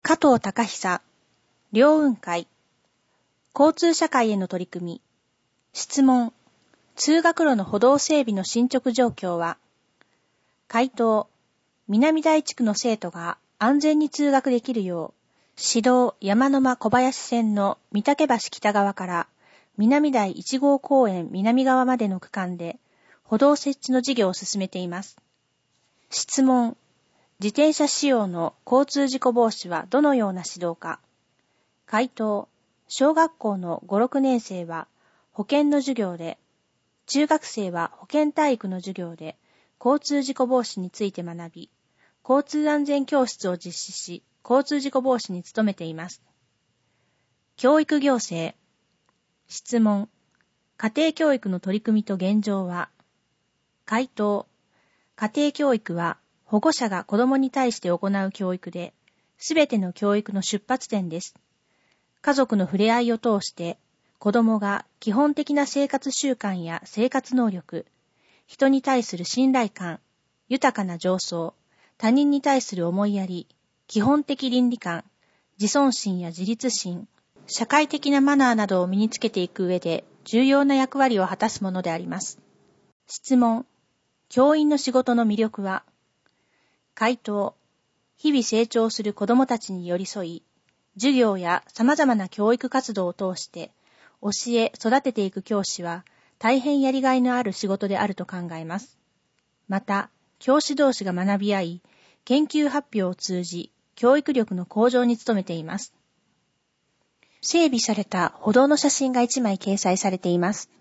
加藤隆久、両運会、交通社会への取り組み、質問、通学路の歩道整備の進捗状況は、回答、南台地区の生徒が安全に通学できるよう、市道山の間小林線の御嶽橋北側から南台1号公園南側までの区間で歩道設置の事業を進めています。質問、自転車使用の交通事故防止はどのような指導か。回答、小学校の5、6年生は保健の授業で、中学生は保健体育の授業で交通事故防止について学び、交通安全教室を実施し、交通事故防止に努めています。教育行政。質問、家庭教育の取り組みと現状は。回答、家庭教育は保護者が子供に対して行う教育で、すべての教育の出発点です。家族の触れ合いを通して、子供が基本的な生活習慣や生活能力、人に対する信頼感、豊かな情操、他人に対する思いやり、基本的倫理観、自尊心や自立心、社会的なマナーなどを身につけていく上で重要な役割を果たすものであります。質問、教員の仕事の魅力は。回答、日々成長する子どもたちに寄り添い、授業や様々な教育活動を通して教え育てていく教師は大変やりがいのある仕事であると考えます。また、教師同士が学び合い、研究発表を通じ、教育力の向上に努めています。整備された歩道の写真が1枚掲載されています。